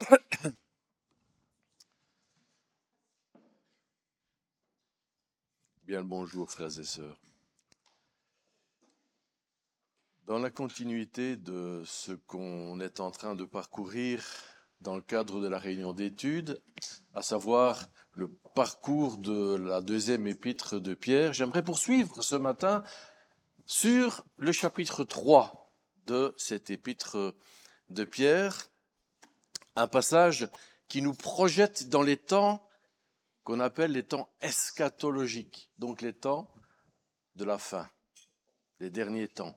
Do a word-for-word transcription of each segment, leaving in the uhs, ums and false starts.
Bien le bonjour, frères et sœurs. Dans la continuité de ce qu'on est en train de parcourir dans le cadre de la réunion d'études, à savoir le parcours de la deuxième épître de Pierre, j'aimerais poursuivre ce matin sur le chapitre trois de cette épître de Pierre, un passage qui nous projette dans les temps qu'on appelle les temps eschatologiques, donc les temps de la fin, les derniers temps.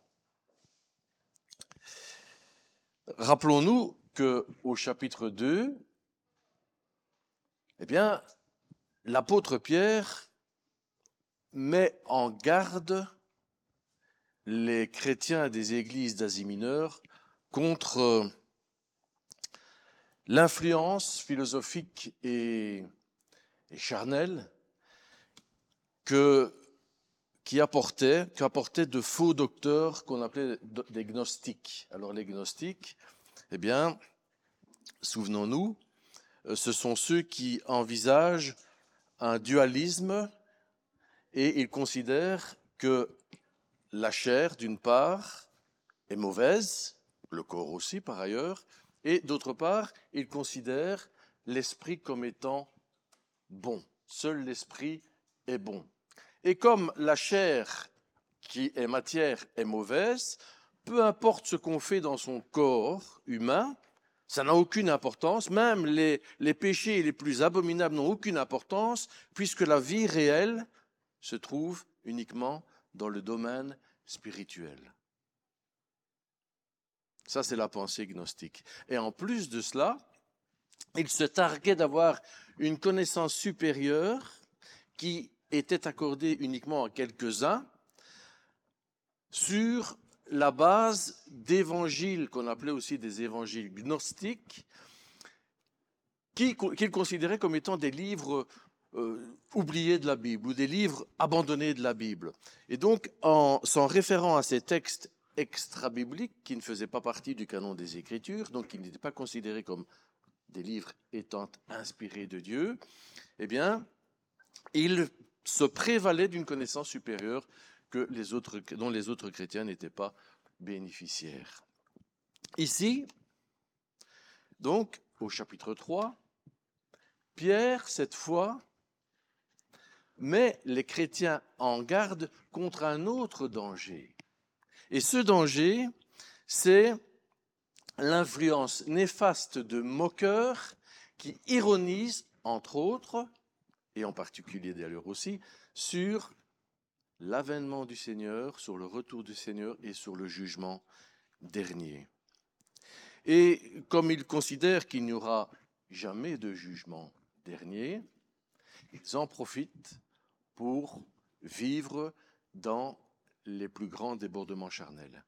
Rappelons-nous qu'au chapitre deux, eh bien, l'apôtre Pierre met en garde les chrétiens des églises d'Asie mineure contre l'influence philosophique et, et charnelle que, qui apportait, qu'apportaient de faux docteurs qu'on appelait des gnostiques. Alors les gnostiques, eh bien, souvenons-nous, ce sont ceux qui envisagent un dualisme et ils considèrent que la chair, d'une part, est mauvaise, le corps aussi par ailleurs, et d'autre part, ils considèrent l'esprit comme étant bon. Seul l'esprit est bon. Et comme la chair qui est matière est mauvaise, peu importe ce qu'on fait dans son corps humain, ça n'a aucune importance, même les, les péchés les plus abominables n'ont aucune importance, puisque la vie réelle se trouve uniquement dans le domaine spirituel. Ça, c'est la pensée gnostique. Et en plus de cela, il se targuait d'avoir une connaissance supérieure qui était accordée uniquement à quelques-uns sur la base d'évangiles, qu'on appelait aussi des évangiles gnostiques, qu'il considérait comme étant des livres euh, oubliés de la Bible ou des livres abandonnés de la Bible. Et donc, en s'en référant à ces textes extra-bibliques qui ne faisaient pas partie du canon des Écritures, donc qui n'étaient pas considérés comme des livres étant inspirés de Dieu, eh bien, il se prévalait d'une connaissance supérieure que les autres, dont les autres chrétiens n'étaient pas bénéficiaires. Ici, donc, au chapitre trois, Pierre, cette fois, met les chrétiens en garde contre un autre danger. Et ce danger, c'est l'influence néfaste de moqueurs qui ironisent, entre autres, et en particulier d'ailleurs aussi, sur l'avènement du Seigneur, sur le retour du Seigneur et sur le jugement dernier. Et comme ils considèrent qu'il n'y aura jamais de jugement dernier, ils en profitent pour vivre dans les plus grands débordements charnels.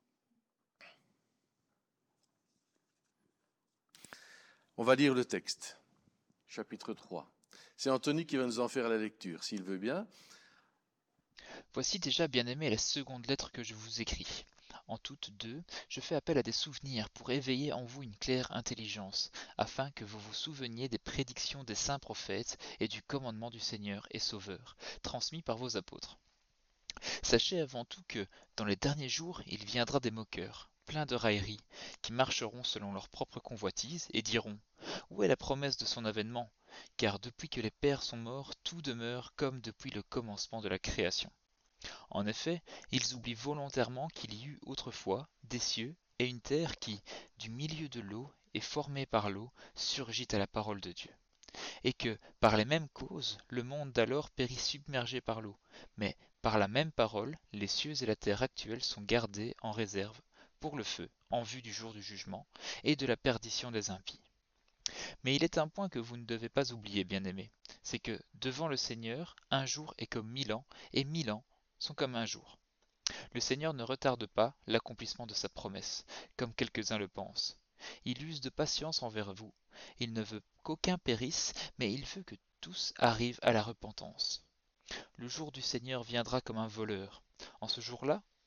On va lire le texte, chapitre trois. C'est Anthony qui va nous en faire la lecture, s'il veut bien. Voici déjà, bien-aimés, la seconde lettre que je vous écris. En toutes deux, je fais appel à des souvenirs pour éveiller en vous une claire intelligence, afin que vous vous souveniez des prédictions des saints prophètes et du commandement du Seigneur et Sauveur, transmis par vos apôtres. Sachez avant tout que, dans les derniers jours, il viendra des moqueurs, pleins de railleries, qui marcheront selon leur propre convoitise et diront « Où est la promesse de son avènement ? Car depuis que les pères sont morts, tout demeure comme depuis le commencement de la création. » En effet, ils oublient volontairement qu'il y eut autrefois des cieux et une terre qui, du milieu de l'eau et formée par l'eau, surgit à la parole de Dieu. Et que, par les mêmes causes, le monde d'alors périt submergé par l'eau. Mais, par la même parole, les cieux et la terre actuels sont gardés en réserve pour le feu, en vue du jour du jugement et de la perdition des impies. Mais il est un point que vous ne devez pas oublier, bien-aimés, c'est que, devant le Seigneur, un jour est comme mille ans, et mille ans sont comme un jour. Le Seigneur ne retarde pas l'accomplissement de sa promesse, comme quelques-uns le pensent. Il use de patience envers vous. Il ne veut qu'aucun périsse, mais il veut que tous arrivent à la repentance. Le jour du Seigneur viendra comme un voleur. En ce jour-là,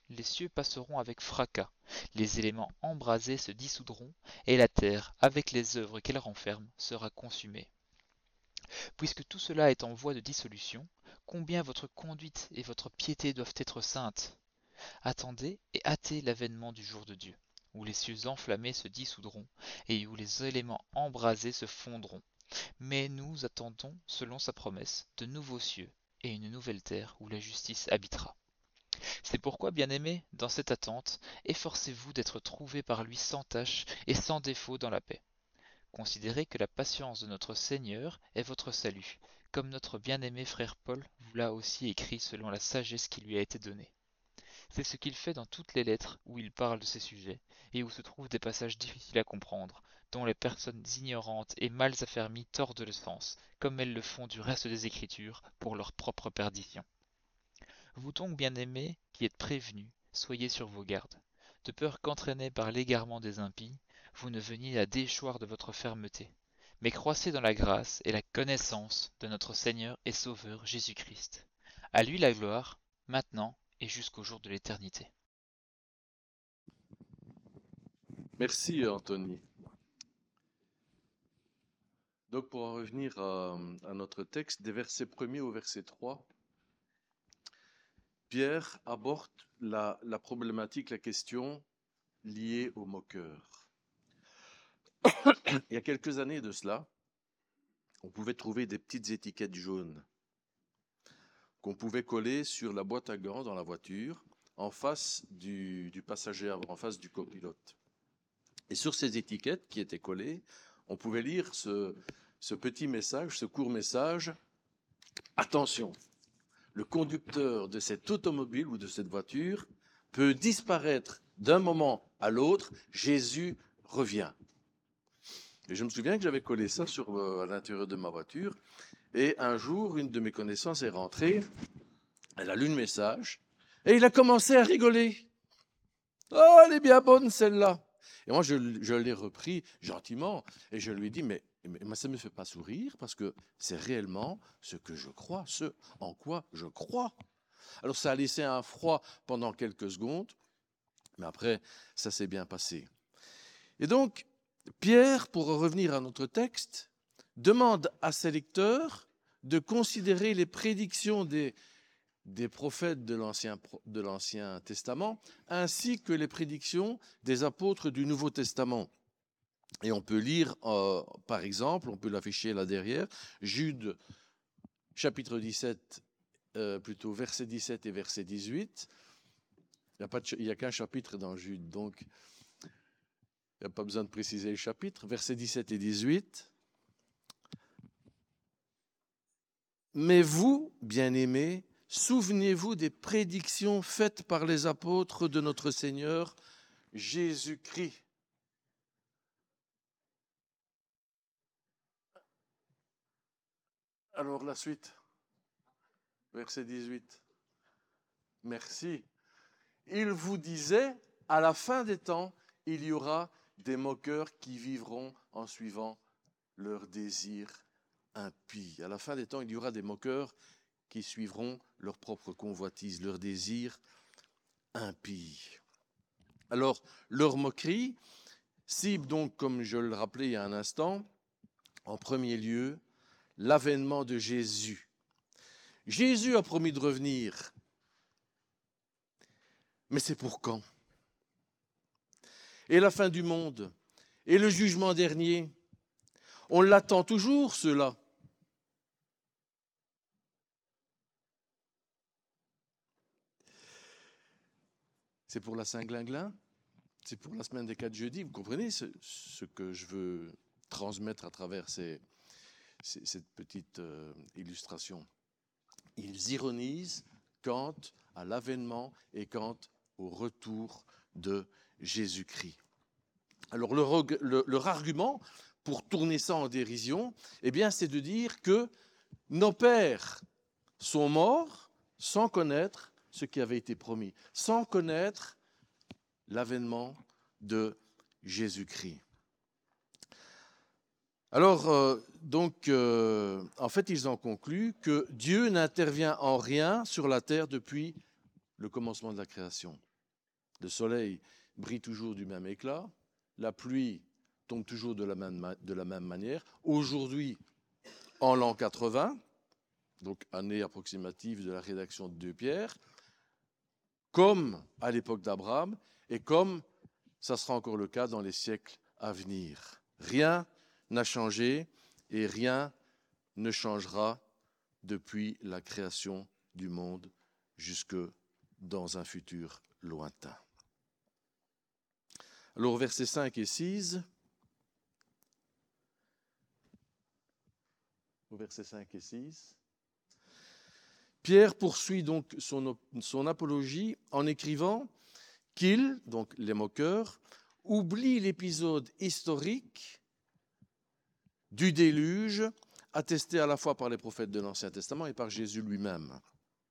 les cieux passeront avec fracas, les éléments embrasés se dissoudront, et la terre, avec les œuvres qu'elle renferme, sera consumée. Puisque tout cela est en voie de dissolution, combien votre conduite et votre piété doivent être saintes. Attendez et hâtez l'avènement du jour de Dieu, où les cieux enflammés se dissoudront, et où les éléments embrasés se fondront. Mais nous attendons, selon sa promesse, de nouveaux cieux et une nouvelle terre où la justice habitera. C'est pourquoi, bien-aimés, dans cette attente, efforcez-vous d'être trouvés par lui sans tache et sans défaut dans la paix. Considérez que la patience de notre Seigneur est votre salut, comme notre bien-aimé frère Paul vous l'a aussi écrit selon la sagesse qui lui a été donnée. C'est ce qu'il fait dans toutes les lettres où il parle de ces sujets, et où se trouvent des passages difficiles à comprendre, dont les personnes ignorantes et mal affermies tordent le sens, comme elles le font du reste des Écritures, pour leur propre perdition. Vous donc, bien-aimés, qui êtes prévenus, soyez sur vos gardes, de peur qu'entraînés par l'égarement des impies, vous ne veniez à déchoir de votre fermeté, mais croissez dans la grâce et la connaissance de notre Seigneur et Sauveur Jésus-Christ. À lui la gloire, maintenant et jusqu'au jour de l'éternité. Merci Anthony. Donc pour en revenir à, à notre texte, des versets premier au verset trois, Pierre aborde la, la problématique, la question liée au moqueur. Il y a quelques années de cela, on pouvait trouver des petites étiquettes jaunes qu'on pouvait coller sur la boîte à gants dans la voiture, en face du, du passager, en face du copilote. Et sur ces étiquettes qui étaient collées, on pouvait lire ce, ce petit message, ce court message. Attention, le conducteur de cette automobile ou de cette voiture peut disparaître d'un moment à l'autre. Jésus revient. Et je me souviens que j'avais collé ça sur, euh, à l'intérieur de ma voiture. Et un jour, une de mes connaissances est rentrée. Elle a lu le message. Et il a commencé à rigoler. Oh, elle est bien bonne celle-là. Et moi, je, je l'ai repris gentiment. Et je lui ai dit, mais, mais ça ne me fait pas sourire parce que c'est réellement ce que je crois, ce en quoi je crois. Alors ça a laissé un froid pendant quelques secondes. Mais après, ça s'est bien passé. Et donc, Pierre, pour revenir à notre texte, demande à ses lecteurs de considérer les prédictions des, des prophètes de l'Ancien, de l'Ancien Testament, ainsi que les prédictions des apôtres du Nouveau Testament. Et on peut lire, euh, par exemple, on peut l'afficher là derrière, Jude, chapitre dix-sept, euh, plutôt verset dix-sept et verset dix-huit. Il n'y a, a qu'un chapitre dans Jude, donc il n'y a pas besoin de préciser le chapitre. Versets dix-sept et dix-huit. Mais vous, bien-aimés, souvenez-vous des prédictions faites par les apôtres de notre Seigneur Jésus-Christ. Alors la suite, verset dix-huit. Merci. Il vous disait, à la fin des temps, il y aura des moqueurs qui vivront en suivant leurs désirs impies. À la fin des temps, il y aura des moqueurs qui suivront leur propre convoitise, leurs désirs impies. Alors, leur moquerie cible donc, comme je le rappelais il y a un instant, en premier lieu, l'avènement de Jésus. Jésus a promis de revenir. Mais c'est pour quand ? Et la fin du monde ? Et le jugement dernier ? On l'attend toujours, cela. C'est pour la Saint-Glinglin ? C'est pour la semaine des quatre jeudis ? Vous comprenez ce, ce que je veux transmettre à travers ces, ces, cette petite euh, illustration. Ils ironisent quant à l'avènement et quant au retour de Jésus-Christ. Alors leur, le, leur argument pour tourner ça en dérision, eh bien, c'est de dire que nos pères sont morts sans connaître ce qui avait été promis, sans connaître l'avènement de Jésus-Christ. Alors, euh, donc, euh, en fait, ils en concluent que Dieu n'intervient en rien sur la terre depuis le commencement de la création. Le soleil brille toujours du même éclat, la pluie tombe toujours de la même, de la même manière. Aujourd'hui, en l'an quatre-vingts, donc année approximative de la rédaction de deux Pierre, comme à l'époque d'Abraham et comme ça sera encore le cas dans les siècles à venir. Rien n'a changé et rien ne changera depuis la création du monde jusque dans un futur lointain. Alors, versets cinq et six, au verset cinq et six, Pierre poursuit donc son, son apologie en écrivant qu'ils, donc les moqueurs, oublient l'épisode historique du déluge, attesté à la fois par les prophètes de l'Ancien Testament et par Jésus lui-même.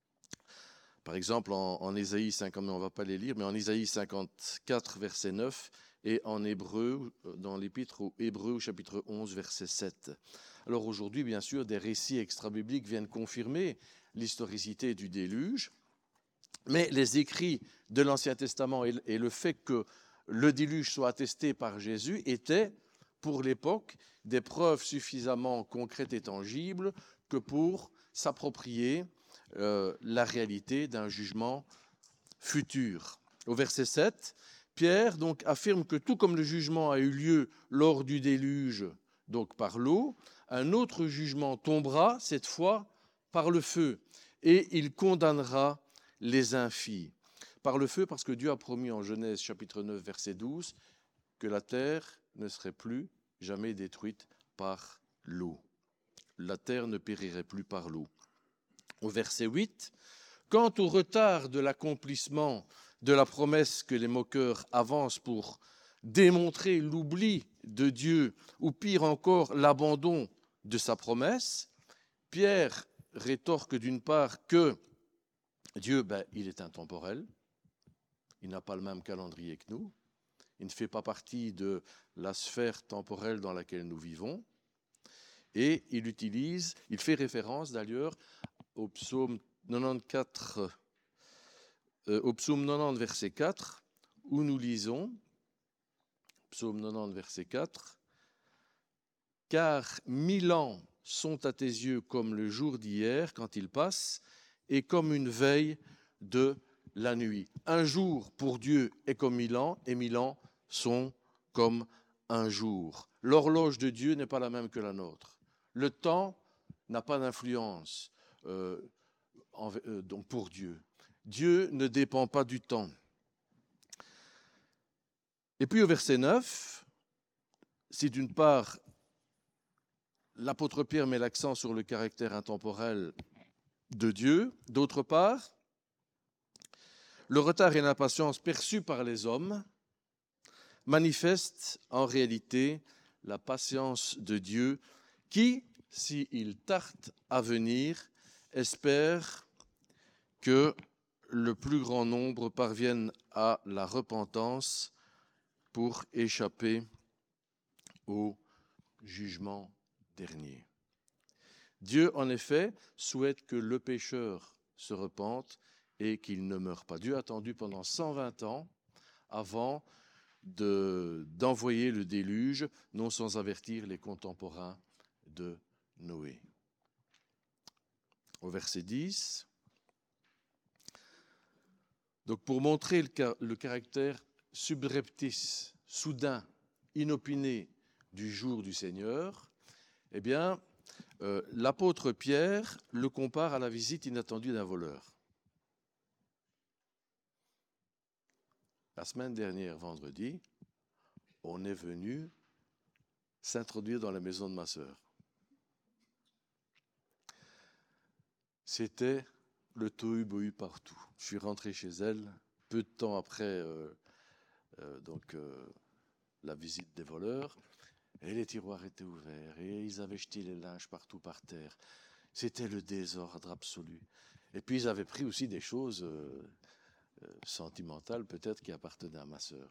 Par exemple, en, en Ésaïe cinquante, on ne va pas les lire, mais en Ésaïe cinquante-quatre, verset neuf, et en Hébreu, dans l'épître aux Hébreux, au chapitre onze, verset sept. Alors aujourd'hui, bien sûr, des récits extra-bibliques viennent confirmer l'historicité du déluge, mais les écrits de l'Ancien Testament et, et le fait que le déluge soit attesté par Jésus étaient, pour l'époque, des preuves suffisamment concrètes et tangibles que pour s'approprier euh, la réalité d'un jugement futur. Au verset sept, Pierre donc affirme que tout comme le jugement a eu lieu lors du déluge, donc par l'eau, un autre jugement tombera, cette fois par le feu, et il condamnera les impies. Par le feu, parce que Dieu a promis en Genèse chapitre neuf, verset douze, que la terre ne serait plus jamais détruite par l'eau. La terre ne périrait plus par l'eau. Au verset huit, quant au retard de l'accomplissement de la promesse que les moqueurs avancent pour démontrer l'oubli de Dieu, ou pire encore, l'abandon de sa promesse, Pierre rétorque d'une part que Dieu, ben, il est intemporel, il n'a pas le même calendrier que nous, il ne fait pas partie de la sphère temporelle dans laquelle nous vivons, et il utilise, il fait référence d'ailleurs au psaume quatre-vingt-quatorze, euh, au psaume quatre-vingt-dix, verset quatre, où nous lisons, psaume quatre-vingt-dix, verset quatre, « Car mille ans sont à tes yeux comme le jour d'hier quand il passe, et comme une veille de la nuit. » Un jour pour Dieu est comme mille ans, et mille ans sont comme un jour. L'horloge de Dieu n'est pas la même que la nôtre. Le temps n'a pas d'influence euh, en, euh, donc pour Dieu. Dieu ne dépend pas du temps. Et puis au verset neuf, si d'une part, l'apôtre Pierre met l'accent sur le caractère intemporel de Dieu, d'autre part, le retard et l'impatience perçus par les hommes manifestent en réalité la patience de Dieu qui, s'il tarde à venir, espère que le plus grand nombre parviennent à la repentance pour échapper au jugement dernier. Dieu, en effet, souhaite que le pécheur se repente et qu'il ne meure pas. Dieu a attendu pendant cent vingt ans avant de, d'envoyer le déluge, non sans avertir les contemporains de Noé. Au verset dix, donc pour montrer le, le caractère subreptice, soudain, inopiné du jour du Seigneur, eh bien, euh, l'apôtre Pierre le compare à la visite inattendue d'un voleur. La semaine dernière, vendredi, on est venu s'introduire dans la maison de ma sœur. C'était le tohu-bohu partout. Je suis rentré chez elle peu de temps après euh, euh, donc, euh, la visite des voleurs, et les tiroirs étaient ouverts, et ils avaient jeté les linges partout par terre. C'était le désordre absolu. Et puis ils avaient pris aussi des choses euh, euh, sentimentales, peut-être, qui appartenaient à ma sœur.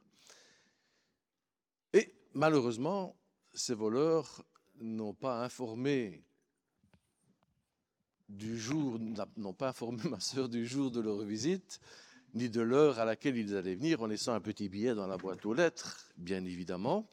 Et malheureusement, ces voleurs n'ont pas informé du jour, n'ont pas informé ma sœur du jour de leur visite, ni de l'heure à laquelle ils allaient venir, en laissant un petit billet dans la boîte aux lettres, bien évidemment.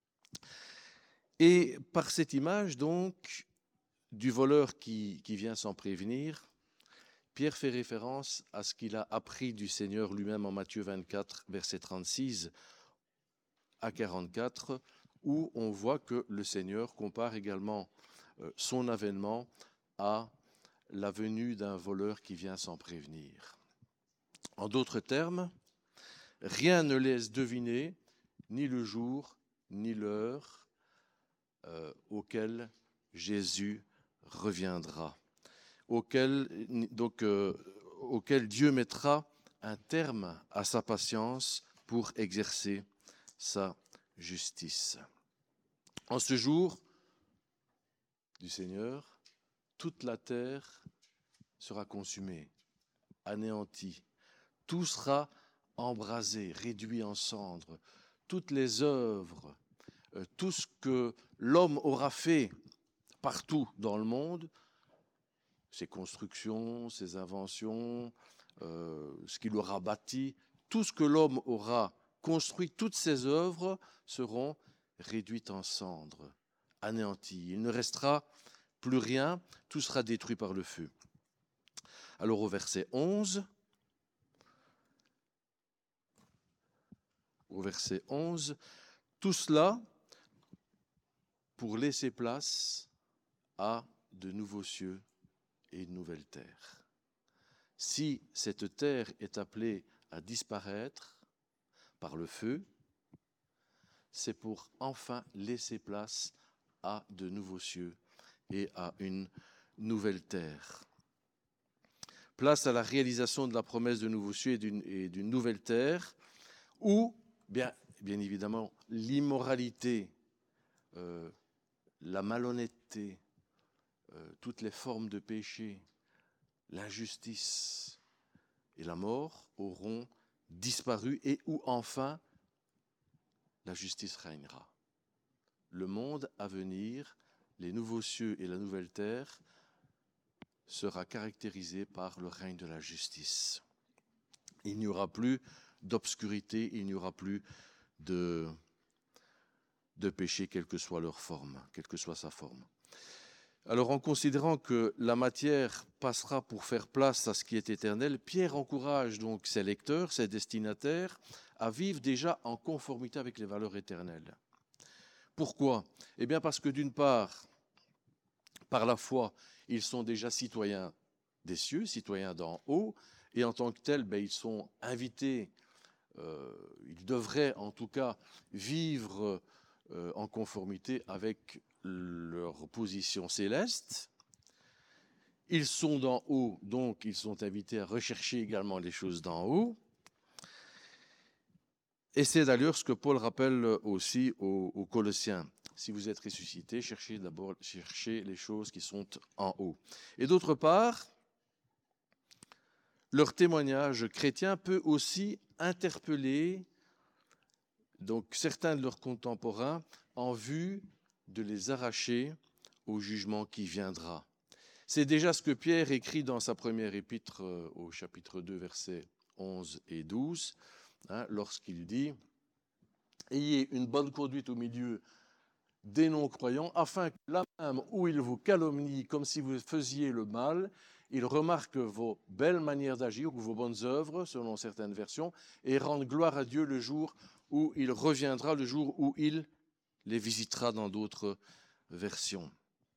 Et par cette image, donc, du voleur qui, qui vient sans prévenir, Pierre fait référence à ce qu'il a appris du Seigneur lui-même en Matthieu vingt-quatre, versets trente-six à quarante-quatre, où on voit que le Seigneur compare également euh, son avènement à la venue d'un voleur qui vient sans prévenir. En d'autres termes, rien ne laisse deviner ni le jour ni l'heure euh, auquel Jésus reviendra, auquel, donc, euh, auquel Dieu mettra un terme à sa patience pour exercer sa justice. En ce jour du Seigneur, toute la terre sera consumée, anéantie. Tout sera embrasé, réduit en cendres. Toutes les œuvres, euh, tout ce que l'homme aura fait partout dans le monde, ses constructions, ses inventions, euh, ce qu'il aura bâti, tout ce que l'homme aura construit, toutes ses œuvres seront réduites en cendres, anéanties. Il ne restera plus rien, tout sera détruit par le feu. Alors au verset onze, au verset onze, tout cela pour laisser place à de nouveaux cieux et une nouvelle terre. Si cette terre est appelée à disparaître par le feu, c'est pour enfin laisser place à de nouveaux cieux et à une nouvelle terre. Place à la réalisation de la promesse de nouveaux cieux et d'une, et d'une nouvelle terre, où, bien, bien évidemment, l'immoralité, euh, la malhonnêteté, euh, toutes les formes de péché, l'injustice et la mort auront disparu et où enfin la justice régnera. Le monde à venir, les nouveaux cieux et la nouvelle terre, sera caractérisé par le règne de la justice. Il n'y aura plus d'obscurité, il n'y aura plus de, de péché, quelle que soit leur forme, quelle que soit sa forme. Alors, en considérant que la matière passera pour faire place à ce qui est éternel, Pierre encourage donc ses lecteurs, ses destinataires, à vivre déjà en conformité avec les valeurs éternelles. Pourquoi ? Eh bien, parce que d'une part, par la foi, ils sont déjà citoyens des cieux, citoyens d'en haut, et en tant que tels, ben, ils sont invités, euh, ils devraient en tout cas vivre euh, en conformité avec leur position céleste. Ils sont d'en haut, donc ils sont invités à rechercher également les choses d'en haut. Et c'est d'ailleurs ce que Paul rappelle aussi aux, aux Colossiens. Si vous êtes ressuscités, cherchez d'abord cherchez les choses qui sont en haut. Et d'autre part, leur témoignage chrétien peut aussi interpeller donc certains de leurs contemporains en vue de les arracher au jugement qui viendra. C'est déjà ce que Pierre écrit dans sa première épître au chapitre deux, versets onze et douze, hein, lorsqu'il dit « Ayez une bonne conduite au milieu des non-croyants, afin que là même où ils vous calomnient comme si vous faisiez le mal, ils remarquent vos belles manières d'agir ou vos bonnes œuvres, selon certaines versions, et rendent gloire à Dieu le jour où il reviendra, le jour où il les visitera dans d'autres versions. »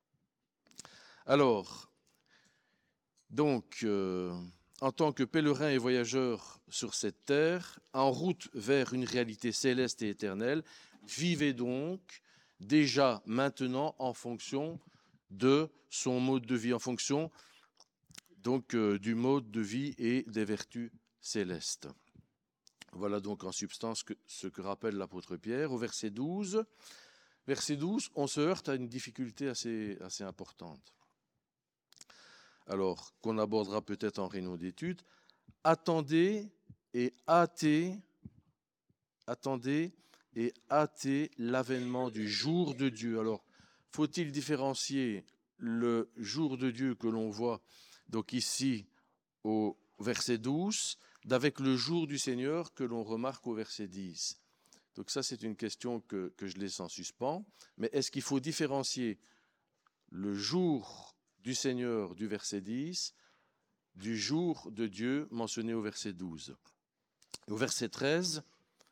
Alors, donc, euh, en tant que pèlerins et voyageurs sur cette terre, en route vers une réalité céleste et éternelle, vivez donc déjà maintenant en fonction de son mode de vie, en fonction donc euh, du mode de vie et des vertus célestes. Voilà donc en substance que, ce que rappelle l'apôtre Pierre. Au verset douze, verset douze, on se heurte à une difficulté assez, assez importante. Alors, qu'on abordera peut-être en réunion d'études. Attendez et hâtez, attendez et hâtez l'avènement du jour de Dieu. Alors, faut-il différencier le jour de Dieu que l'on voit donc ici au verset douze d'avec le jour du Seigneur que l'on remarque au verset dix. Donc ça, c'est une question que, que je laisse en suspens. Mais est-ce qu'il faut différencier le jour du Seigneur du verset dix du jour de Dieu mentionné au verset douze? Au verset treize,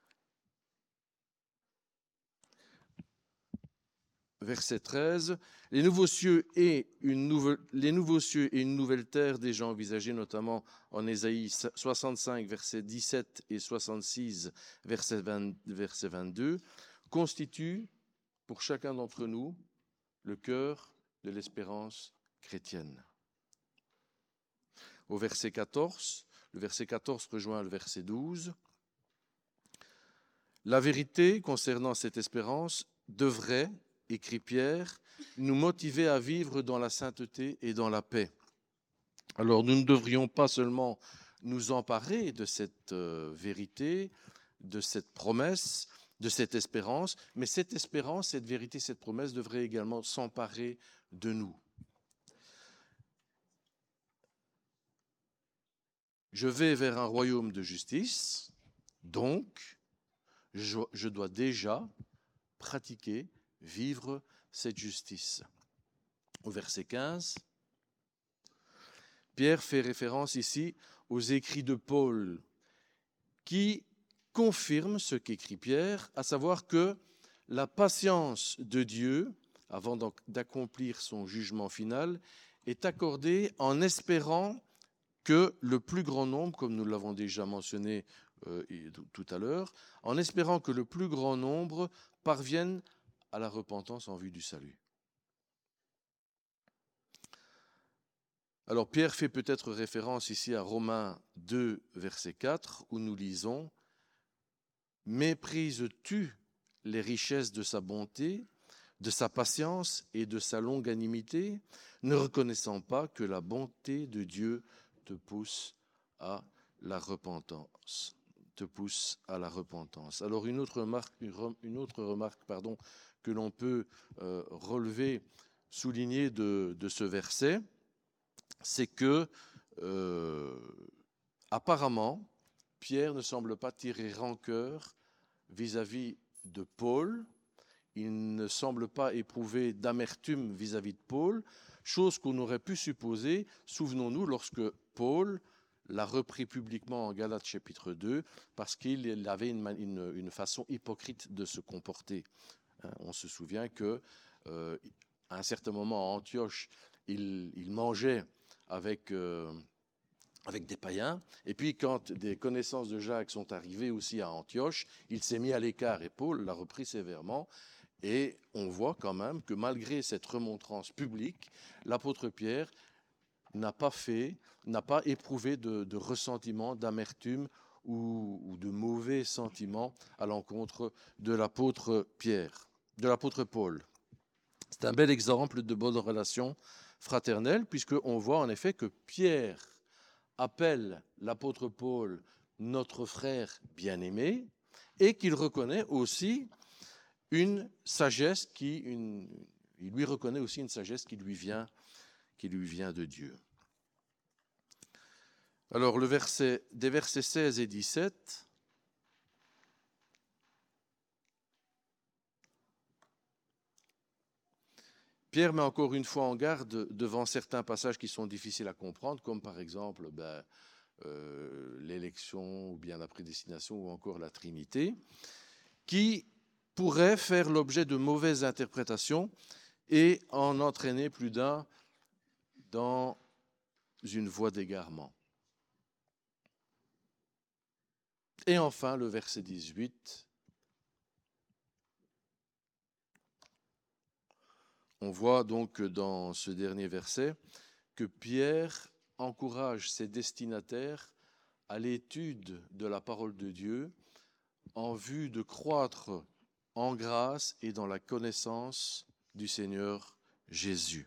verset treize, les nouveaux cieux et une nouvelle, les nouveaux cieux et une nouvelle terre déjà envisagés, notamment en Ésaïe soixante-cinq, versets dix-sept et soixante-six, verset vingt, verset vingt-deux, constituent pour chacun d'entre nous le cœur de l'espérance chrétienne. Au verset quatorze, le verset quatorze rejoint le verset douze. La vérité concernant cette espérance devrait, écrit Pierre, nous motiver à vivre dans la sainteté et dans la paix. Alors nous ne devrions pas seulement nous emparer de cette euh, vérité, de cette promesse, de cette espérance, mais cette espérance, cette vérité, cette promesse devrait également s'emparer de nous. Je vais vers un royaume de justice, donc je, je dois déjà pratiquer, vivre cette justice. Au verset quinze, Pierre fait référence ici aux écrits de Paul qui confirment ce qu'écrit Pierre, à savoir que la patience de Dieu, avant d'accomplir son jugement final, est accordée en espérant que le plus grand nombre, comme nous l'avons déjà mentionné euh, tout à l'heure, en espérant que le plus grand nombre parviennent à la repentance en vue du salut. Alors Pierre fait peut-être référence ici à Romains deux, verset quatre, où nous lisons « Méprises-tu les richesses de sa bonté, de sa patience et de sa longanimité, ne reconnaissant pas que la bonté de Dieu te pousse à la repentance. Te pousse à la repentance. Alors une autre remarque, une autre remarque pardon, que l'on peut euh, relever, souligner de, de ce verset, c'est que euh, apparemment, Pierre ne semble pas tirer rancœur vis-à-vis de Paul. Il ne semble pas éprouver d'amertume vis-à-vis de Paul, chose qu'on aurait pu supposer, souvenons-nous, lorsque Paul l'a repris publiquement en Galates chapitre deux, parce qu'il avait une, une, une façon hypocrite de se comporter. On se souvient qu'à euh, un certain moment à Antioche, il, il mangeait avec, euh, avec des païens, et puis quand des connaissances de Jacques sont arrivées aussi à Antioche, il s'est mis à l'écart et Paul l'a repris sévèrement. Et on voit quand même que malgré cette remontrance publique, l'apôtre Pierre n'a pas fait, n'a pas éprouvé de, de ressentiment, d'amertume ou, ou de mauvais sentiments à l'encontre de l'apôtre Pierre, de l'apôtre Paul. C'est un bel exemple de bonne relation fraternelle, puisqu'on voit en effet que Pierre appelle l'apôtre Paul notre frère bien-aimé, et qu'il reconnaît aussi une sagesse qui, une, il lui reconnaît aussi une sagesse qui lui vient, qui lui vient de Dieu. Alors, le verset, des versets seize et dix-sept, Pierre met encore une fois en garde devant certains passages qui sont difficiles à comprendre, comme par exemple ben, euh, l'élection ou bien la prédestination ou encore la Trinité, qui pourrait faire l'objet de mauvaises interprétations et en entraîner plus d'un dans une voie d'égarement. Et enfin, le verset dix-huit, on voit donc dans ce dernier verset que Pierre encourage ses destinataires à l'étude de la parole de Dieu en vue de croître en grâce et dans la connaissance du Seigneur Jésus.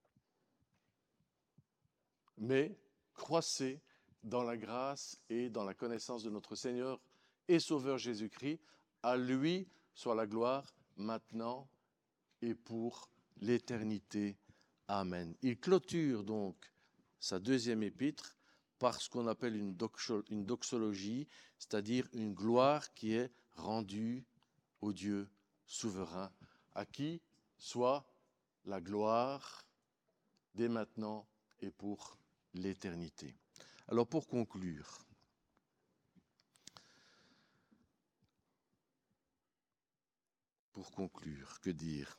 Mais croissez dans la grâce et dans la connaissance de notre Seigneur et Sauveur Jésus-Christ. À lui soit la gloire maintenant et pour l'éternité. Amen. Il clôture donc sa deuxième épître par ce qu'on appelle une, doxo, une doxologie, c'est-à-dire une gloire qui est rendue au Dieu souverain, à qui soit la gloire dès maintenant et pour l'éternité. Alors pour conclure, pour conclure, que dire?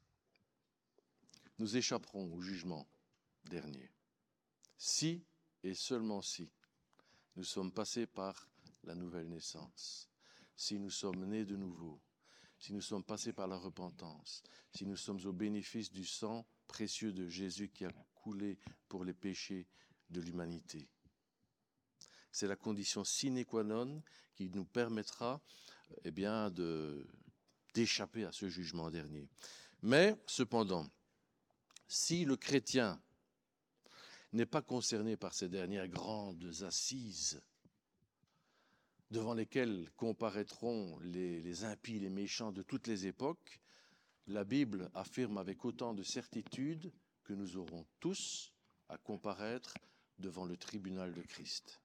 Nous échapperons au jugement dernier, si et seulement si nous sommes passés par la nouvelle naissance, si nous sommes nés de nouveau, si nous sommes passés par la repentance, si nous sommes au bénéfice du sang précieux de Jésus qui a coulé pour les péchés de l'humanité. C'est la condition sine qua non qui nous permettra eh bien, de, d'échapper à ce jugement dernier. Mais, cependant, si le chrétien n'est pas concerné par ces dernières grandes assises devant lesquelles comparaîtront les, les impies, les méchants de toutes les époques, la Bible affirme avec autant de certitude que nous aurons tous à comparaître devant le tribunal de Christ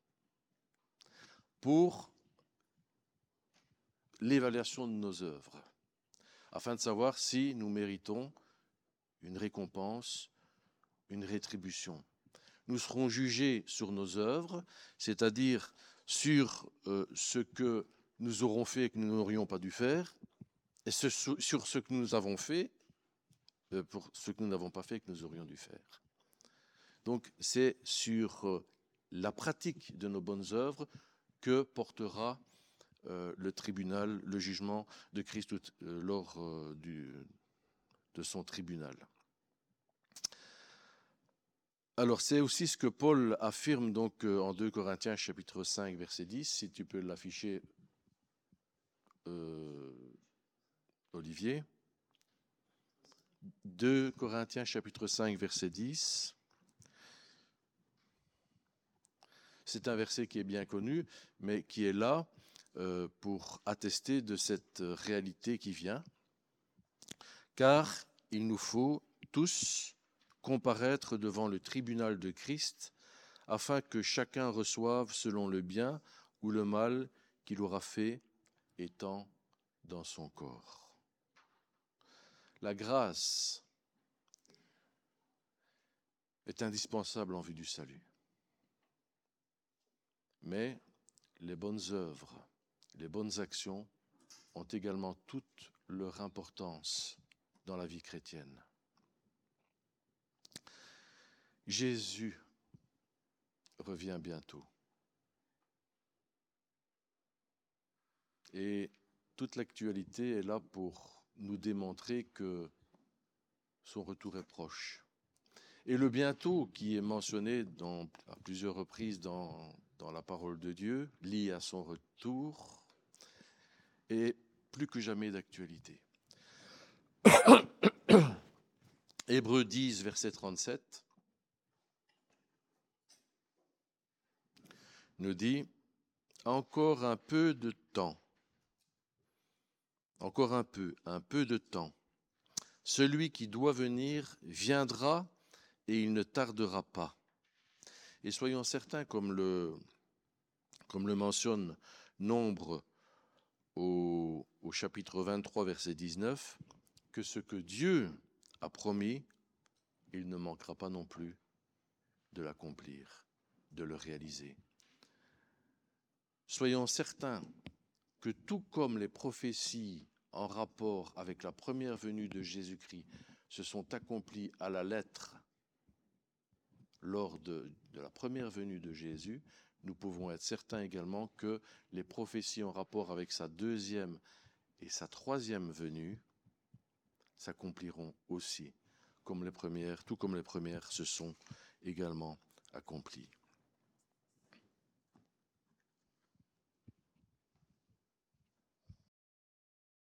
pour l'évaluation de nos œuvres, afin de savoir si nous méritons une récompense, une rétribution. Nous serons jugés sur nos œuvres, c'est-à-dire sur euh, ce que nous aurons fait et que nous n'aurions pas dû faire, et ce, sur ce que nous avons fait, euh, pour ce que nous n'avons pas fait et que nous aurions dû faire. Donc c'est sur euh, la pratique de nos bonnes œuvres que portera euh, le tribunal, le jugement de Christ euh, lors euh, du, de son tribunal. Alors c'est aussi ce que Paul affirme donc euh, en deux Corinthiens chapitre cinq verset dix, si tu peux l'afficher euh, Olivier. deux Corinthiens chapitre cinq verset dix. C'est un verset qui est bien connu, mais qui est là euh, pour attester de cette réalité qui vient. Car il nous faut tous comparaître devant le tribunal de Christ, afin que chacun reçoive selon le bien ou le mal qu'il aura fait étant dans son corps. La grâce est indispensable en vue du salut. Mais les bonnes œuvres, les bonnes actions ont également toute leur importance dans la vie chrétienne. Jésus revient bientôt. Et toute l'actualité est là pour nous démontrer que son retour est proche. Et le bientôt qui est mentionné dans, à plusieurs reprises dans, dans la parole de Dieu, lié à son retour, est plus que jamais d'actualité. Hébreux dix, verset trente-sept, nous dit « Encore un peu de temps, encore un peu, un peu de temps. Celui qui doit venir viendra et il ne tardera pas. » Et soyons certains, comme le, comme le mentionne Nombre au, au chapitre vingt-trois, verset dix-neuf, que ce que Dieu a promis, il ne manquera pas non plus de l'accomplir, de le réaliser. Soyons certains que tout comme les prophéties en rapport avec la première venue de Jésus-Christ se sont accomplies à la lettre lors de, de la première venue de Jésus, nous pouvons être certains également que les prophéties en rapport avec sa deuxième et sa troisième venue s'accompliront aussi, comme les premières, tout comme les premières se sont également accomplies.